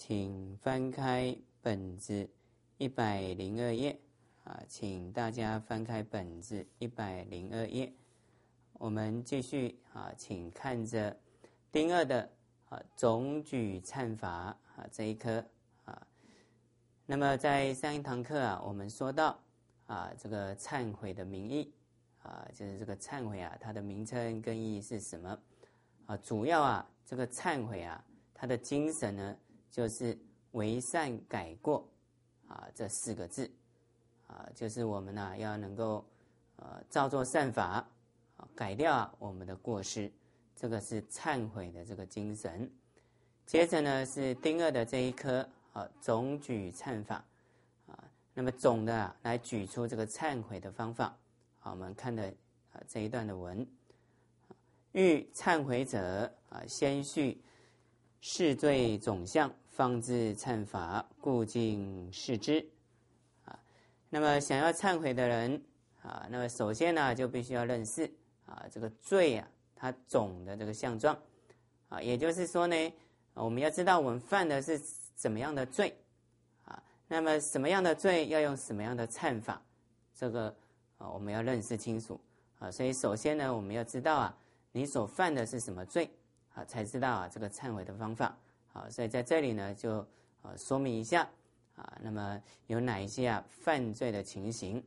请翻开本子102页请大家翻开本子102页，我们继续请看着丁二的总举忏法这一科那么在上一堂课我们说到这个忏悔的名义就是这个忏悔它的名称跟意义是什么主要这个忏悔它的精神呢，就是为善改过这4个字就是我们要能够照做善法改掉我们的过失，这个是忏悔的这个精神。接着呢是丁二的这一科总举忏法那么总的来举出这个忏悔的方法我们看的这一段的文，欲忏悔者先续世罪总相，方知忏法，故尽视之那么想要忏悔的人那么首先呢就必须要认识这个罪它总的这个相状也就是说呢我们要知道我们犯的是怎么样的罪那么什么样的罪要用什么样的忏法，这个我们要认识清楚所以首先呢我们要知道你所犯的是什么罪才知道这个忏悔的方法所以在这里呢就说明一下那么有哪一些犯罪的情形。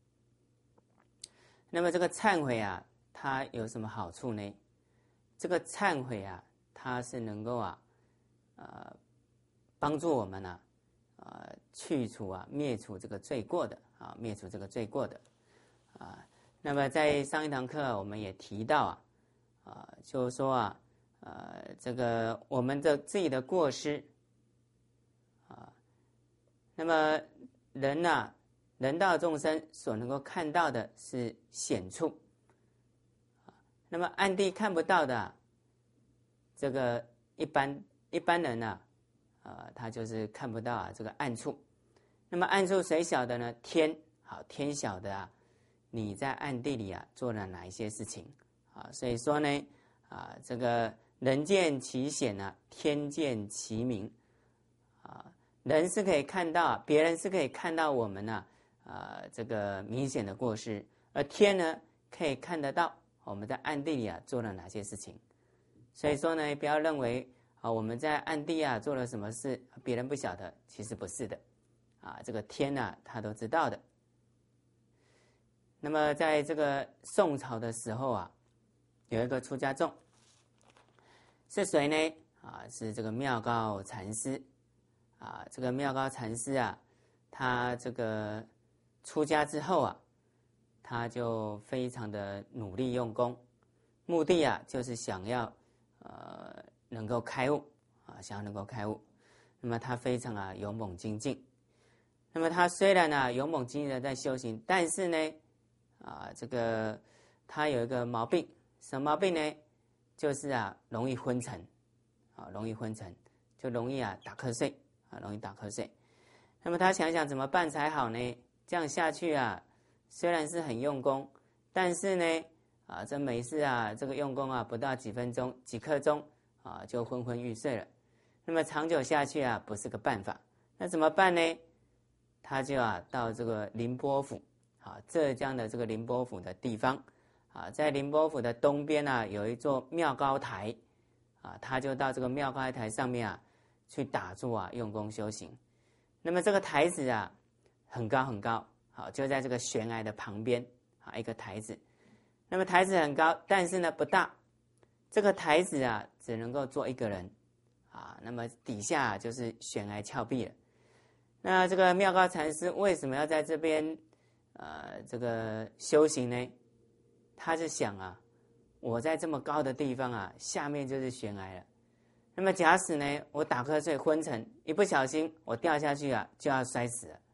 那么这个忏悔它有什么好处呢？这个忏悔它是能够帮助我们去除灭除这个罪过的灭除这个罪过的那么在上一堂课我们也提到就是说这个我们的自己的过失那么人道众生所能够看到的是显处那么暗地看不到的这个一般人他就是看不到这个暗处。那么暗处谁晓得呢？天晓得你在暗地里做了哪一些事情所以说呢这个人见其显天见其明人是可以看到别人是可以看到我们这个明显的过失，而天呢可以看得到我们在暗地里做了哪些事情。所以说呢不要认为我们在暗地做了什么事别人不晓得，其实不是的这个天他都知道的。那么在这个宋朝的时候有一个出家众是谁呢是这个妙高禅师这个妙高禅师他这个出家之后他就非常的努力用功，目的就是想要能够开悟想要能够开悟。那么他非常勇猛精进。那么他虽然勇猛精进的在修行，但是呢这个他有一个毛病，什么毛病呢？就是容易昏沉容易昏沉，就容易打瞌睡容易打瞌睡。那么他想想怎么办才好呢？这样下去虽然是很用功，但是呢这每次这个用功不到几分钟几刻钟就昏昏欲睡了。那么长久下去不是个办法。那怎么办呢？他就到这个宁波府浙江的这个宁波府的地方在宁波府的东边有一座妙高台他就到这个妙高台上面去打坐用功修行。那么这个台子很高很高就在这个悬崖的旁边一个台子。那么台子很高，但是呢不大，这个台子只能够坐一个人那么底下就是悬崖峭壁了。那这个妙高禅师为什么要在这边这个修行呢？他是想我在这么高的地方下面就是悬崖了。那么假使呢我打瞌睡昏沉，一不小心我掉下去就要摔死了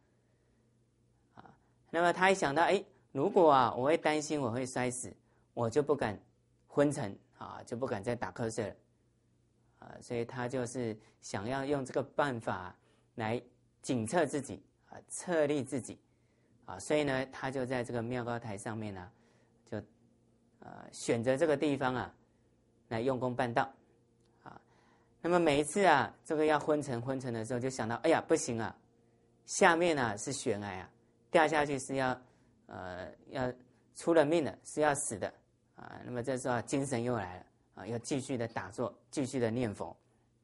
那么他一想到如果我会担心我会摔死，我就不敢昏沉就不敢再打瞌睡了所以他就是想要用这个办法来警策自己策立自己所以呢他就在这个妙高台上面就选择这个地方来用功办道那么每一次啊，这个要昏沉的时候，就想到，哎呀，不行啊，下面啊是悬崖啊，掉下去是要出了命的，是要死的啊。那么这时候精神又来了啊，要继续的打坐，继续的念佛。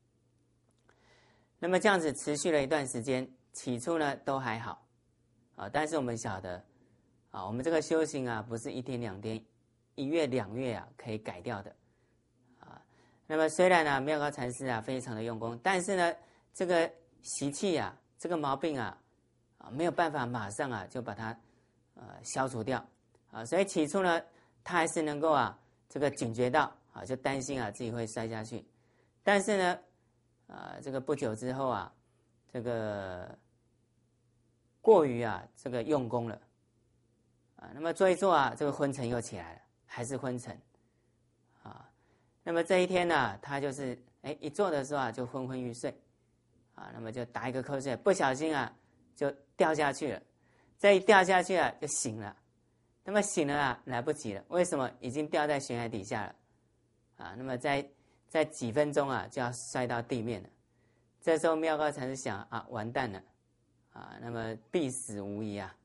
那么这样子持续了一段时间，起初呢都还好啊，但是我们晓得啊，我们这个修行啊，不是一天两天、1月2月啊可以改掉的啊。那么虽然呢，妙高禅师啊非常的用功，但是呢，这个习气啊，这个毛病啊，没有办法马上啊就把它消除掉啊。所以起初呢，他还是能够啊这个警觉到啊，就担心啊自己会摔下去，但是呢。这个不久之后啊，这个过于啊，这个用功了啊，那么做一做啊，这个昏沉又起来了，还是昏沉啊。那么这一天呢，他就是一做的时候啊，就昏昏欲睡啊，那么就打一个瞌睡，不小心啊就掉下去了。这一掉下去啊，就醒了。那么醒了啊，来不及了，为什么？已经掉在悬崖底下了啊。那么在几分钟啊，就要摔到地面了。这时候妙高禅师想啊，完蛋了啊，那么必死无疑啊。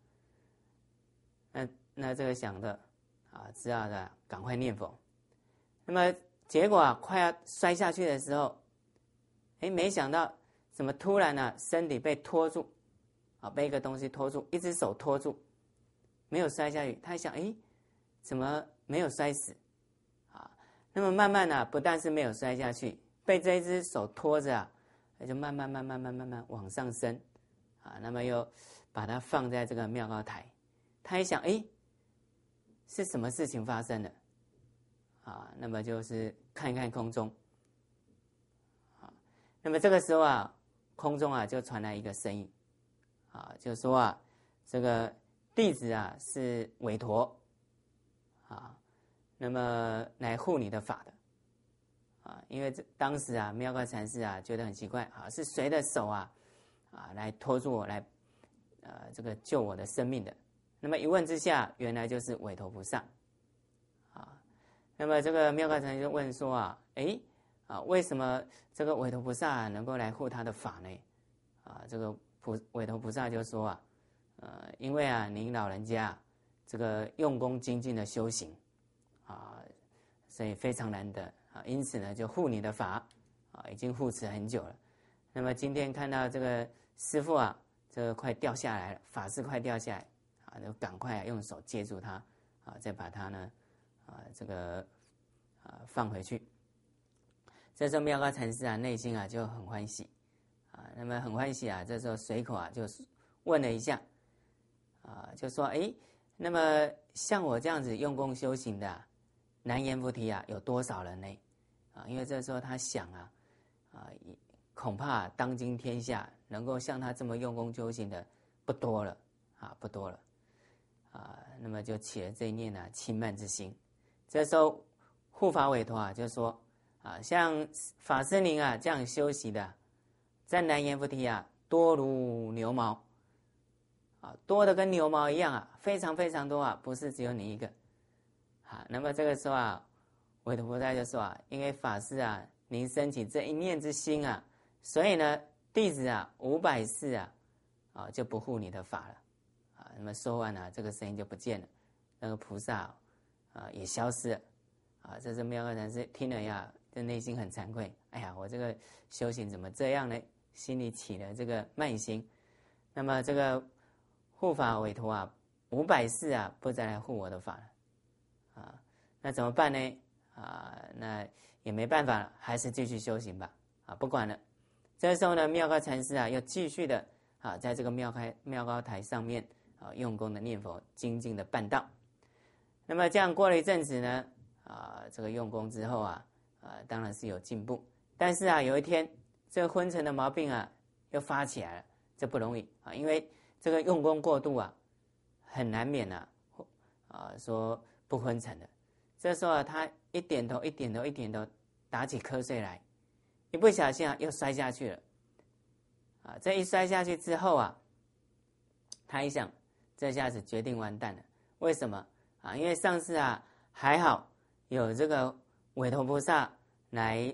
那这个想的啊，只好的赶快念佛。那么结果啊，快要摔下去的时候，没想到怎么突然呢，身体被拖住啊，被一个东西拖住，一只手拖住，没有摔下去。他想，怎么没有摔死？那么慢慢啊，不但是没有摔下去，被这一只手拖着啊，就慢慢往上升啊。那么又把它放在这个妙高台，他一想，是什么事情发生了啊？那么就是看一看空中啊。那么这个时候啊，空中啊就传来一个声音啊，就说啊，这个弟子啊是韦陀啊。那么来护你的法的啊，因为当时啊，妙高禅师啊觉得很奇怪啊，是谁的手啊来拖住我，来这个救我的生命的？那么一问之下，原来就是韦陀菩萨啊。那么这个妙高禅师就问说啊，为什么这个韦陀菩萨能够来护他的法呢？啊，这个韦陀菩萨就说啊，因为啊，您老人家这个用功精进的修行。所以非常难得啊，因此呢，就护你的法啊，已经护持很久了。那么今天看到这个师父啊，这个快掉下来了，法师快掉下来啊，就赶快用手接住他啊，再把他呢这个放回去。这时候妙高禅师啊，内心啊就很欢喜啊，那么很欢喜啊，这时候随口啊就问了一下啊，就说那么像我这样子用功修行的南阎浮提啊，有多少人呢？啊，因为这时候他想恐怕当今天下能够像他这么用功修行的不多了啊，不多了啊。那么就起了这一念轻慢之心。这时候护法韦陀啊就说啊，像法师您啊这样修习的，在南阎浮提啊多如牛毛啊，多的跟牛毛一样啊，非常非常多啊，不是只有你一个。那么这个时候啊，韦陀菩萨就说啊，因为法师啊，您升起这一念之心啊，所以呢，弟子啊500世啊就不护你的法了啊。那么说完了，这个声音就不见了，那个菩萨也消失了啊。这是妙高禅师听了呀，这内心很惭愧，哎呀，我这个修行怎么这样呢？心里起了这个慢心。那么这个护法韦陀啊，500世不再来护我的法了。那怎么办呢？那也没办法了，还是继续修行吧。不管了。这时候呢，妙高禅师又继续的在这个妙高台上面用功的念佛，精进的办道。那么这样过了一阵子呢，这个用功之后当然是有进步。但是有一天，这个昏沉的毛病又发起来了，这不容易因为这个用功过度很难免说不昏沉的。这时候他一点头打起瞌睡来，一不小心又摔下去了这一摔下去之后他一想，这下子决定完蛋了。为什么因为上次还好有这个韦陀菩萨来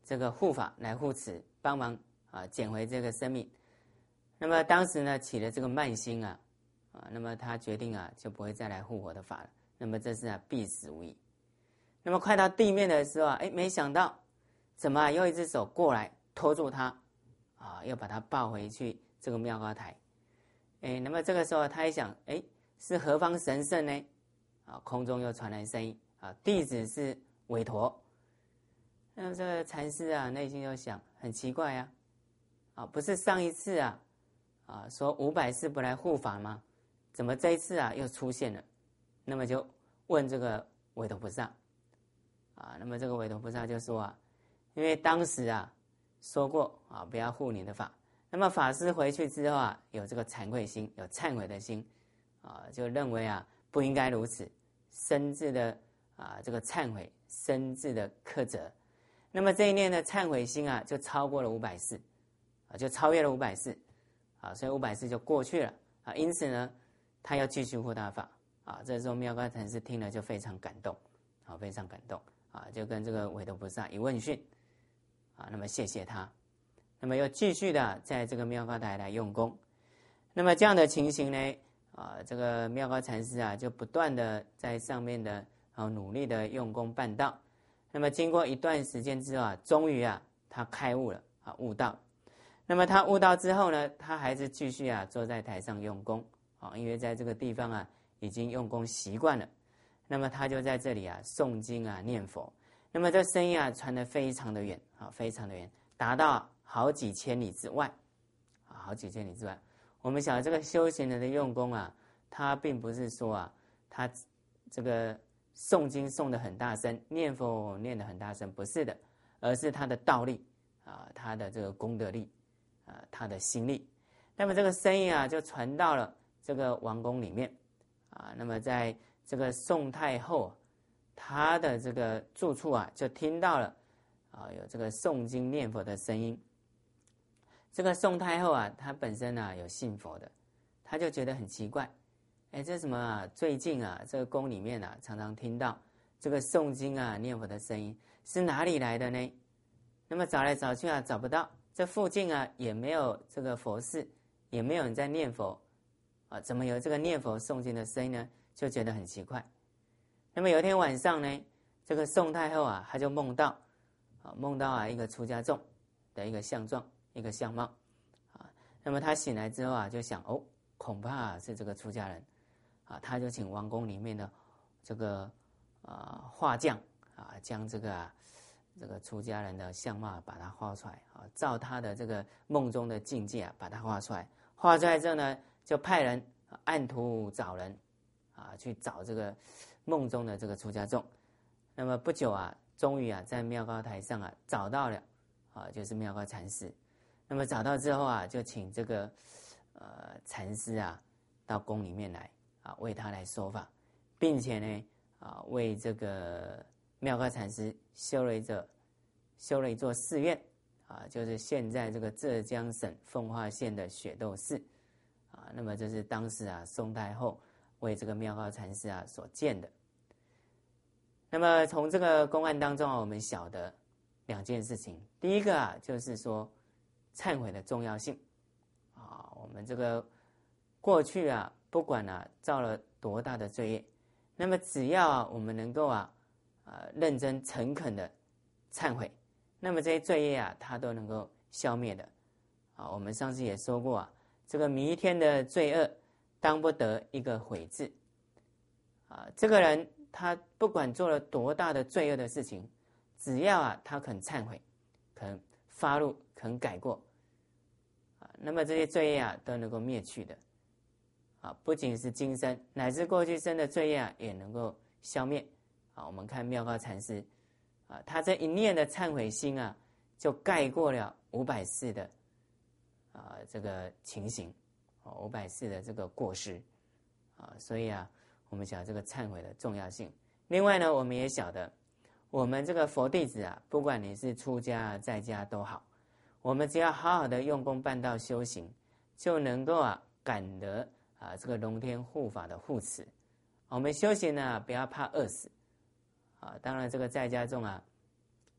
这个护法来护持，帮忙捡回这个生命。那么当时呢起了这个慢心那么他决定就不会再来护我的法了。那么这是必死无疑。那么快到地面的时候没想到怎么又一只手过来拖住他又把他抱回去这个妙高台。那么这个时候他一想，是何方神圣呢？空中又传来声音弟子是韦陀。那么这个禅师内心就想，很奇怪不是上一次说500世不来护法吗？怎么这一次又出现了？那么就问这个韦陀菩萨那么这个韦陀菩萨就说因为当时说过不要护你的法。那么法师回去之后有这个惭愧心，有忏悔的心就认为不应该如此，深挚的这个忏悔，深挚的苛责。那么这一念的忏悔心就超过了500世就超越了500世所以500世就过去了因此呢他要继续护他法这时候妙高禅师听了就非常感动非常感动就跟这个韦陀菩萨一问讯那么谢谢他，那么又继续的在这个妙高台来用功。那么这样的情形呢这个妙高禅师就不断的在上面的努力的用功办道。那么经过一段时间之后终于他开悟了悟道。那么他悟道之后呢，他还是继续坐在台上用功因为在这个地方已经用功习惯了。那么他就在这里诵经念佛。那么这声音传得非常的远非常的远，达到好几千里之外好几千里之外。我们晓得这个修行人的用功他并不是说他这个诵经诵得很大声，念佛念得很大声，不是的，而是他的道力他的这个功德力他的心力。那么这个声音就传到了这个王宫里面那么在这个宋太后他的这个住处就听到了有这个诵经念佛的声音。这个宋太后她本身有信佛的，她就觉得很奇怪，这什么最近这个宫里面常常听到这个诵经念佛的声音，是哪里来的呢？那么找来找去找不到，这附近也没有这个佛寺，也没有人在念佛怎么有这个念佛诵经的声音呢？就觉得很奇怪。那么有一天晚上呢，这个宋太后她就梦到一个出家众的一个相状，一个相貌那么她醒来之后就想恐怕是这个出家人她就请王宫里面的这个画匠将这个出家人的相貌把它画出来照他的这个梦中的境界把它画出来。画出来之后呢，就派人按图找人去找这个梦中的这个出家众。那么不久终于在妙高台上找到了就是妙高禅师。那么找到之后就请这个禅师到宫里面来为他来说法，并且呢为这个妙高禅师修了一座寺院就是现在这个浙江省奉化县的雪窦寺那么这是当时宋太后为这个妙高禅师所建的。那么从这个公案当中我们晓得2件事情。第一个就是说忏悔的重要性我们这个过去不管造了多大的罪业，那么只要我们能够认真诚恳的忏悔，那么这些罪业它都能够消灭的我们上次也说过这个弥天的罪恶当不得一个悔字这个人他不管做了多大的罪恶的事情，只要他肯忏悔，肯发怒，肯改过那么这些罪业都能够灭去的不仅是今生，乃至过去生的罪业也能够消灭我们看妙高禅师他这一念的忏悔心就盖过了500世的这个情形500世的这个过失所以我们晓得这个忏悔的重要性。另外呢，我们也晓得我们这个佛弟子不管你是出家在家都好，我们只要好好的用功办道修行，就能够感得这个龙天护法的护持我们修行呢不要怕饿死当然这个在家众比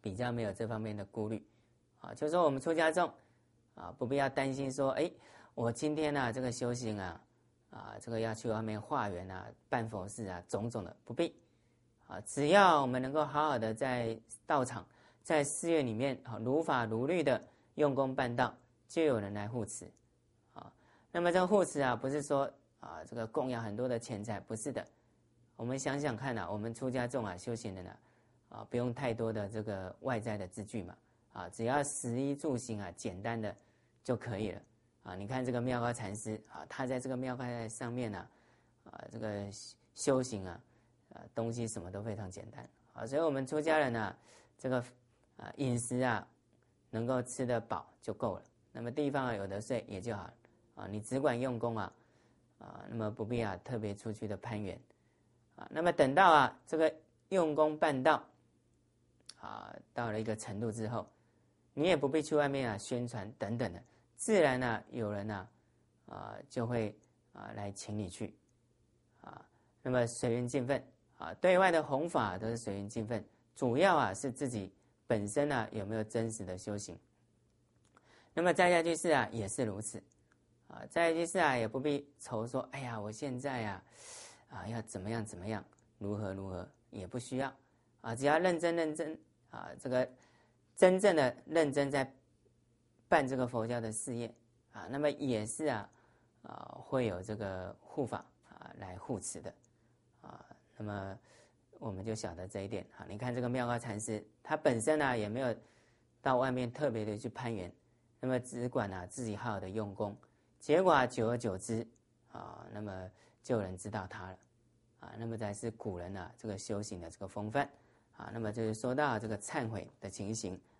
比较没有这方面的顾虑啊。就是说我们出家众啊，不必要担心说，哎，我今天呢这个修行啊，这个要去外面化缘啊、办佛事啊，种种的不必啊。只要我们能够好好的在道场、在寺院里面啊，如法如律的用功办道，就有人来护持啊。那么这个护持啊，不是说这个供养很多的钱财，不是的。我们想想看我们出家众修行人不用太多的这个外在的资具嘛只要食衣住行简单的就可以了你看这个妙高禅师他在这个妙高上面这个修行东西什么都非常简单所以我们出家人这个饮食能够吃得饱就够了，那么地方有得睡也就好你只管用功那么不必特别出去的攀缘那么等到这个用功办道到了一个程度之后，你也不必去外面宣传等等的，自然有人就会来请你去那么随缘尽分对外的弘法都是随缘尽分，主要是自己本身有没有真实的修行。那么在家居士也是如此在家居士也不必愁说，哎呀，我现在要怎么样怎么样，如何也不需要只要认真这个真正的认真在办这个佛教的事业那么也是会有这个护法来护持的那么我们就晓得这一点你看这个妙高禅师，他本身也没有到外面特别的去攀缘，那么只管自己好好的用功，结果久而久之那么就有人知道他了那么才是古人这个修行的这个风范那么就是说到这个忏悔的情形